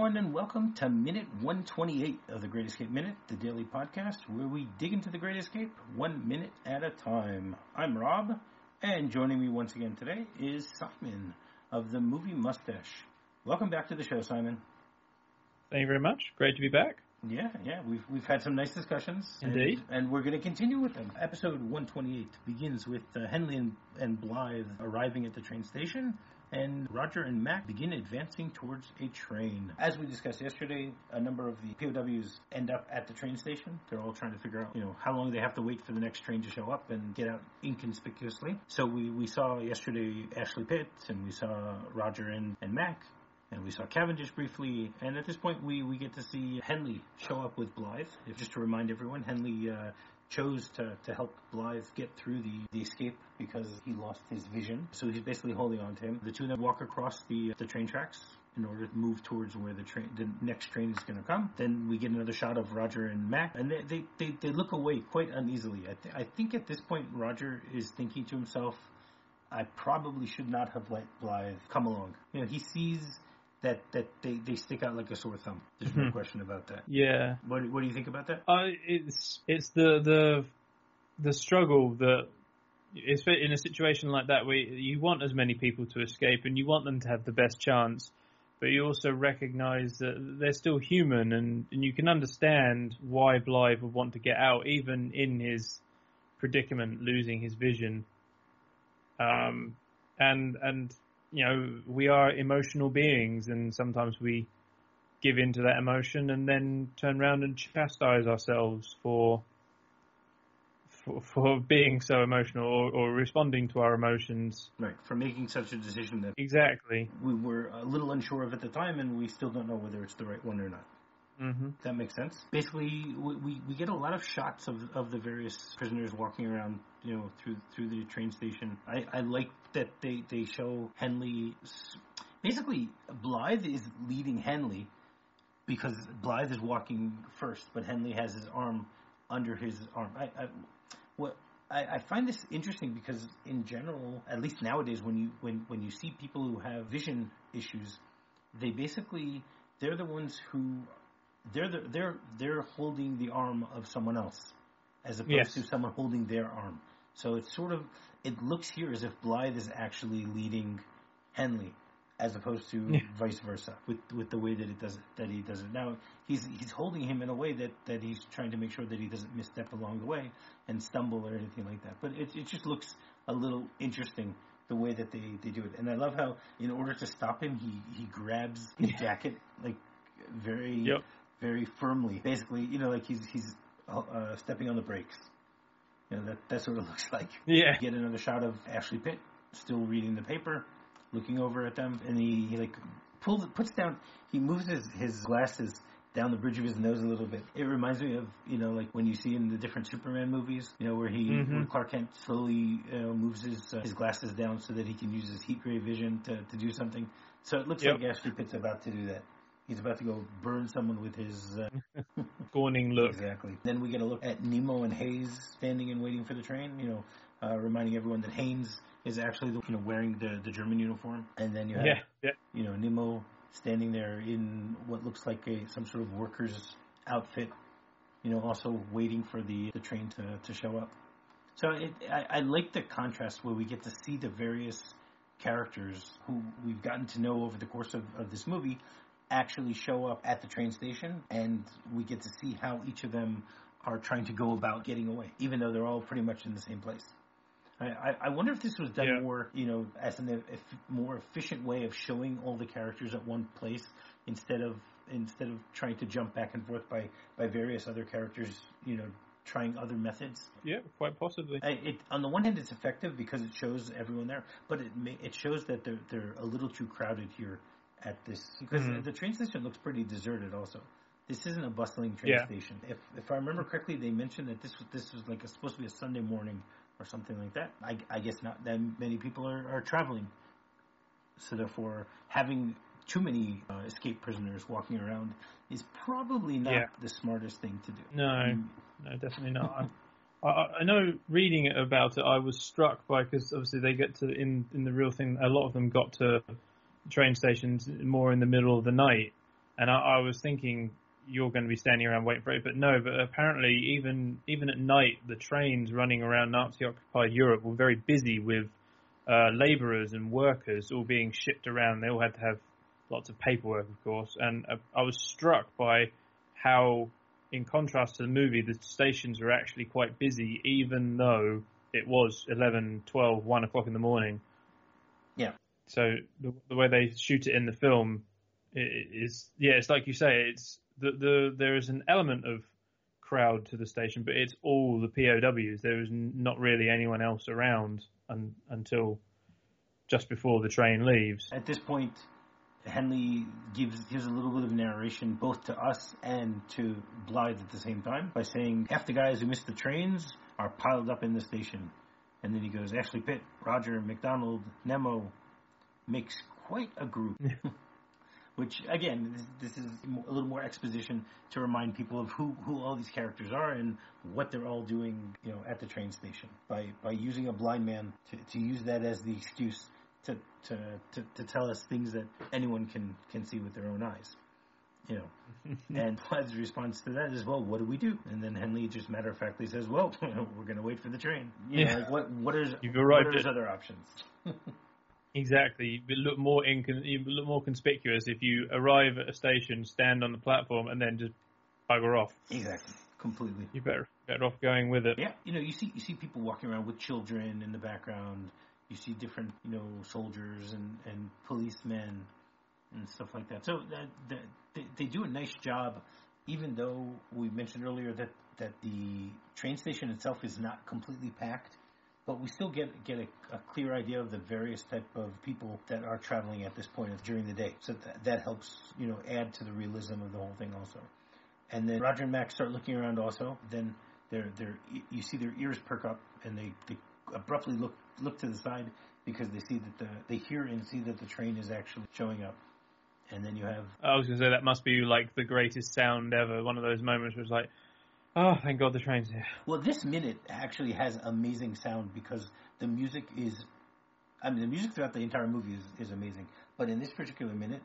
everyone, and welcome to Minute 128 of The Great Escape Minute, the daily podcast where we dig into The Great Escape 1 minute at a time. I'm Rob, and joining me once again today is Simon of the Movie Mustache. Welcome back to the show, Simon. Thank you very much. Great to be back. Yeah, we've had some nice discussions. Indeed. And we're going to continue with them. Episode 128 begins with Henley and Blythe arriving at the train station, and Roger and Mac begin advancing towards a train. As we discussed yesterday, a number of the POWs end up at the train station. They're all trying to figure out, how long they have to wait for the next train to show up and get out inconspicuously. So we saw yesterday Ashley Pitt, and we saw Roger and Mac, and we saw Cavendish briefly, and at this point we get to see Henley show up with Blythe. Just to remind everyone, Henley chose to help Blythe get through the escape because he lost his vision. So he's basically holding on to him. The two of them walk across the train tracks in order to move towards where the next train is going to come. Then we get another shot of Roger and Mac, and they look away quite uneasily. I think at this point Roger is thinking to himself, I probably should not have let Blythe come along. He sees that they stick out like a sore thumb. There's no question about that. Yeah. What do you think about that? It's the struggle that it's in a situation like that where you want as many people to escape and you want them to have the best chance, but you also recognise that they're still human, and you can understand why Blythe would want to get out, even in his predicament, losing his vision. And we are emotional beings, and sometimes we give in to that emotion and then turn around and chastise ourselves for being so emotional or responding to our emotions. Right, for making such a decision that exactly we were a little unsure of at the time, and we still don't know whether it's the right one or not. Mm-hmm. That makes sense. Basically, we get a lot of shots of the various prisoners walking around, through the train station. I like that they show Henley. Basically, Blythe is leading Henley because Blythe is walking first, but Henley has his arm under his arm. I find this interesting because in general, at least nowadays, when you see people who have vision issues, they're the ones who they're holding the arm of someone else as opposed to someone holding their arm. So it looks here as if Blythe is actually leading Henley as opposed to vice versa with the way that he does it. Now he's holding him in a way that he's trying to make sure that he doesn't misstep along the way and stumble or anything like that. But it just looks a little interesting the way that they do it. And I love how in order to stop him he grabs his jacket like very very firmly. Basically, like he's stepping on the brakes. That's what it looks like. Yeah. You get another shot of Ashley Pitt still reading the paper, looking over at them, and he moves his glasses down the bridge of his nose a little bit. It reminds me of, like when you see in the different Superman movies, where where Clark Kent slowly moves his glasses down so that he can use his heat ray vision to do something. So it looks like Ashley Pitt's about to do that. He's about to go burn someone with his scorning look. Exactly. Then we get a look at Nemo and Hayes standing and waiting for the train. Reminding everyone that Haynes is actually wearing the German uniform, and then you have Nemo standing there in what looks like some sort of worker's outfit. Also waiting for the train to show up. So I like the contrast where we get to see the various characters who we've gotten to know over the course of this movie actually show up at the train station, and we get to see how each of them are trying to go about getting away, even though they're all pretty much in the same place. I wonder if this was done more, as a more efficient way of showing all the characters at one place instead of trying to jump back and forth by various other characters, trying other methods. Yeah, quite possibly. On the one hand, it's effective because it shows everyone there, but it shows that they're a little too crowded here at this, because the train station looks pretty deserted also. This isn't a bustling train station. If I remember correctly, they mentioned that this was like supposed to be a Sunday morning or something like that. I guess not that many people are traveling. So therefore, having too many escaped prisoners walking around is probably not the smartest thing to do. No, definitely not. I know reading about it, I was struck by, because obviously they get to, in the real thing, a lot of them got to train stations more in the middle of the night. And I was thinking you're going to be standing around waiting for it, but no. But apparently, even at night, the trains running around Nazi-occupied Europe were very busy with labourers and workers all being shipped around. They all had to have lots of paperwork, of course. And I was struck by how, in contrast to the movie, the stations were actually quite busy, even though it was 11, 12, 1 o'clock in the morning. Yeah. So the way they shoot it in the film is, it's like you say, it's there is an element of crowd to the station, but it's all the POWs. There is not really anyone else around until just before the train leaves. At this point, Henley gives a little bit of narration both to us and to Blythe at the same time by saying half the guys who missed the trains are piled up in the station. And then he goes, Ashley Pitt, Roger, McDonald, Nemo makes quite a group. Which, again, this is a little more exposition to remind people of who all these characters are and what they're all doing, at the train station. By using a blind man to use that as the excuse to tell us things that anyone can see with their own eyes. And Blythe's response to that is, well, what do we do? And then Henley just matter-of-factly says, well, we're going to wait for the train. What are his other options? Exactly. You look more conspicuous if you arrive at a station, stand on the platform, and then just bugger off. Exactly. Completely. You're better off going with it. Yeah. You see people walking around with children in the background. You see different, soldiers and policemen and stuff like that. So they do a nice job, even though we mentioned earlier that the train station itself is not completely packed. But we still get a clear idea of the various type of people that are traveling at this point during the day. So that helps, add to the realism of the whole thing also. And then Roger and Max start looking around also. Then you see their ears perk up and they abruptly look to the side because they see that they hear and see that the train is actually showing up. And then you have... I was going to say, that must be like the greatest sound ever. One of those moments where it's like, oh, thank God the train's here. Well, this minute actually has amazing sound because the music is... the music throughout the entire movie is amazing. But in this particular minute,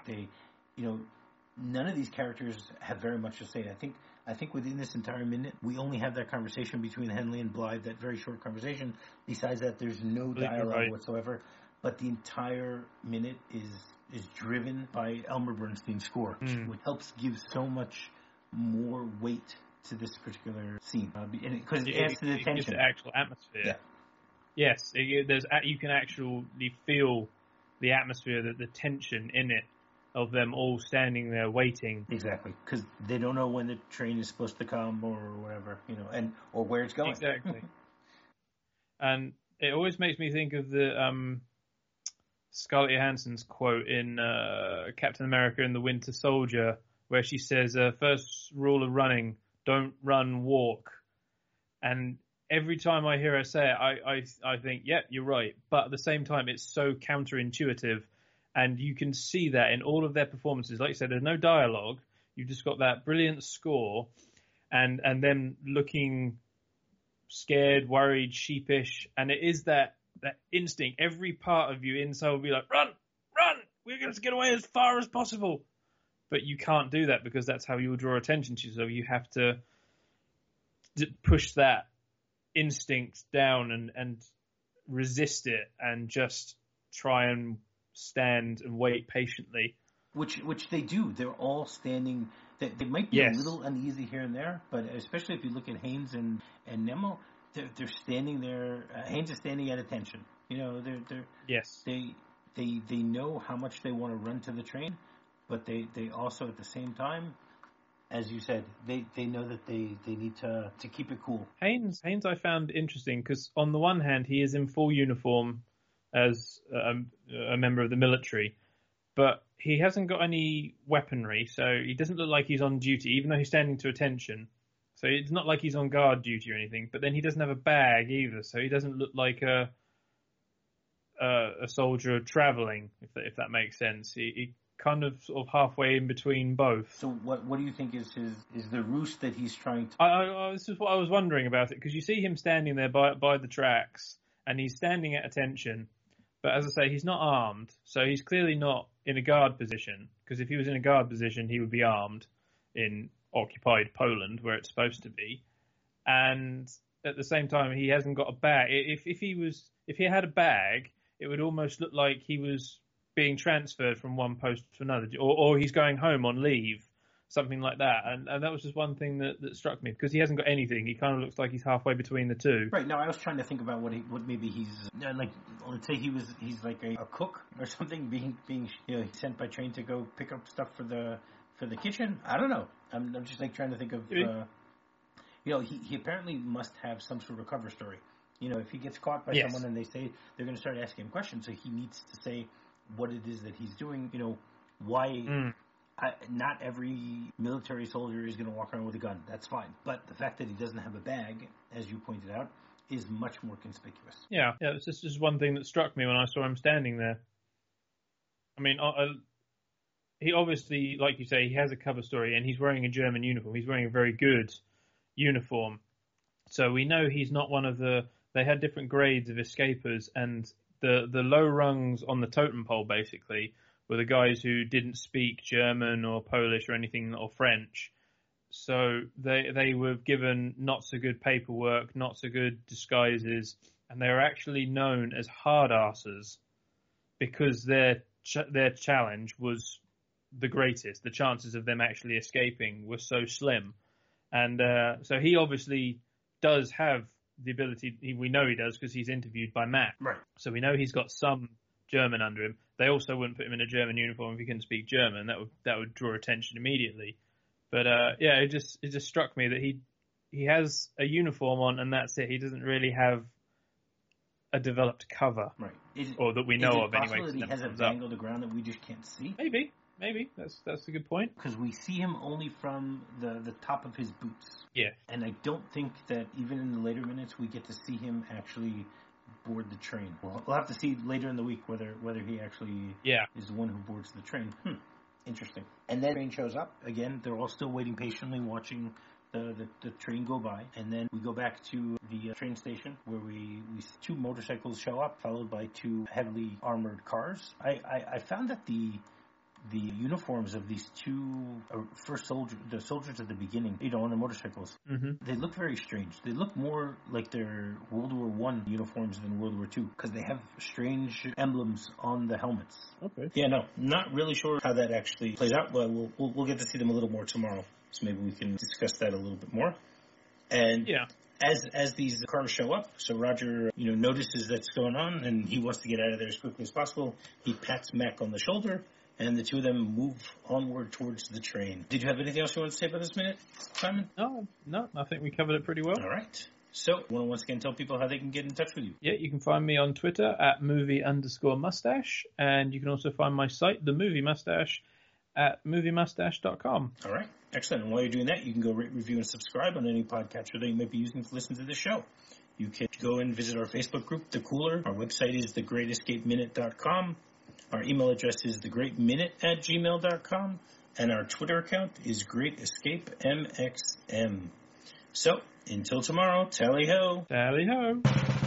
none of these characters have very much to say. I think within this entire minute, we only have that conversation between Henley and Blythe, that very short conversation. Besides that, there's no dialogue whatsoever. But the entire minute is driven by Elmer Bernstein's score, which helps give so much more weight to this particular scene because it adds to the tension. It gives the actual atmosphere. Yeah. Yes, you can actually feel the atmosphere, the tension in it of them all standing there waiting. Exactly, because they don't know when the train is supposed to come or whatever, or where it's going. Exactly. And it always makes me think of the Scarlett Johansson's quote in Captain America and the Winter Soldier, where she says, first rule of running, don't run, walk. And every time I hear her say it, I think, yeah, you're right. But at the same time, it's so counterintuitive. And you can see that in all of their performances. Like you said, there's no dialogue. You've just got that brilliant score and them looking scared, worried, sheepish. And it is that instinct. Every part of you inside will be like, run, we're going to get away as far as possible. But you can't do that because that's how you will draw attention to you. So you have to push that instinct down and resist it and just try and stand and wait patiently. Which they do. They're all standing. They might be a little uneasy here and there, but especially if you look at Haynes and Nemo, they're standing there. Haynes is standing at attention. They know how much they want to run to the train. But they also, at the same time, as you said, they know that they need to keep it cool. Haynes I found interesting because on the one hand, he is in full uniform as a member of the military, but he hasn't got any weaponry, so he doesn't look like he's on duty, even though he's standing to attention. So it's not like he's on guard duty or anything, but then he doesn't have a bag either, so he doesn't look like a soldier traveling, if that makes sense. He kind of sort of halfway in between both. So what do you think is the ruse that he's trying to... This is what I was wondering about it, because you see him standing there by the tracks, and he's standing at attention, But as I say, he's not armed, so he's clearly not in a guard position, because if he was in a guard position, he would be armed in occupied Poland, where it's supposed to be. And at the same time, he hasn't got a bag. If he had a bag, it would almost look like he was being transferred from one post to another, or he's going home on leave, something like that. And that was just one thing that struck me, because he hasn't got anything. He kind of looks like he's halfway between the two. Right. Now, I was trying to think about what maybe he's like. Let's say he's like a cook or something, being sent by train to go pick up stuff for the kitchen. I don't know. I'm just like trying to think of. He apparently must have some sort of cover story. If he gets caught by someone and they say they're going to start asking him questions, so he needs to say what it is that he's doing. Why. Not every military soldier is going to walk around with a gun. That's fine. But the fact that he doesn't have a bag, as you pointed out, is much more conspicuous. Yeah, it's just one thing that struck me when I saw him standing there. I mean, he obviously, like you say, he has a cover story, and he's wearing a German uniform. He's wearing a very good uniform. So we know he's not one of they had different grades of escapers, and the low rungs on the totem pole, basically, were the guys who didn't speak German or Polish or anything, or French. So they were given not so good paperwork, not so good disguises, and they were actually known as hard asses because their challenge was the greatest. The chances of them actually escaping were so slim. And so he obviously does have the ability, we know he does because he's interviewed by Matt. Right. So we know he's got some German under him. They also wouldn't put him in a German uniform if he couldn't speak German. That would draw attention immediately. But it just struck me that he has a uniform on and that's it. He doesn't really have a developed cover, right? Or that we know of anyway. Is it possible that he has a bang on the ground that we just can't see? Maybe that's a good point. Because we see him only from the top of his boots. Yeah. And I don't think that even in the later minutes we get to see him actually board the train. We'll have to see later in the week whether he actually is the one who boards the train. Interesting. And then the train shows up. Again, they're all still waiting patiently, watching the train go by. And then we go back to the train station where we see two motorcycles show up, followed by two heavily armored cars. I found that the uniforms of these two the soldiers at the beginning, on the motorcycles, they look very strange. They look more like they're World War I uniforms than World War II because they have strange emblems on the helmets. Okay. Yeah, no, not really sure how that actually plays out, but we'll get to see them a little more tomorrow, so maybe we can discuss that a little bit more. And as these cars show up, so Roger, notices that's going on, and he wants to get out of there as quickly as possible. He pats Mac on the shoulder, and the two of them move onward towards the train. Did you have anything else you want to say about this minute, Simon? No, I think we covered it pretty well. All right. So, I want to once again tell people how they can get in touch with you. Yeah, you can find me on Twitter at movie_mustache, and you can also find my site, The Movie Mustache, at moviemustache.com. All right. Excellent. And while you're doing that, you can go rate, review, and subscribe on any podcatcher that you might be using to listen to this show. You can go and visit our Facebook group, The Cooler. Our website is thegreatescapeminute.com. Our email address is thegreatminute@gmail.com, and our Twitter account is GreatEscapeMXM. So, until tomorrow, tally-ho! Tally-ho!